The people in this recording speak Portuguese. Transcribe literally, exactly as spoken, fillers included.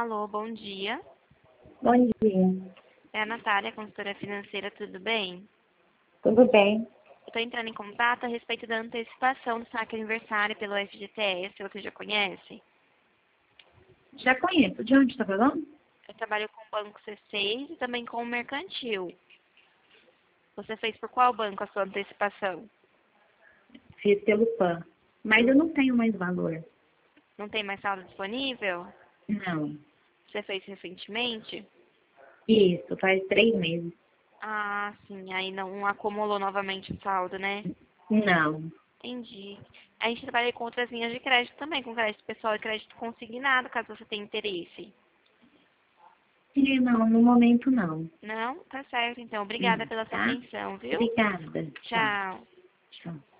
Alô, bom dia. Bom dia. É a Natália, consultora financeira, tudo bem? Tudo bem? Estou entrando em contato a respeito da antecipação do saque aniversário pelo F G T S, você já conhece? Já conheço. De onde está falando? Eu trabalho com o Banco C seis e também com o Mercantil. Você fez por qual banco a sua antecipação? Fiz pelo P A N. Mas eu não tenho mais valor. Não tem mais saldo disponível? Não. Você fez recentemente? Isso, faz três meses. Ah, sim, aí não acumulou novamente o saldo, né? Não. Entendi. A gente trabalha com outras linhas de crédito também, com crédito pessoal e crédito consignado, caso você tenha interesse. E não, no momento não. Não? Tá certo, então. Obrigada Não, pela sua tá? atenção, viu? Obrigada. Tchau. Tchau. Tchau.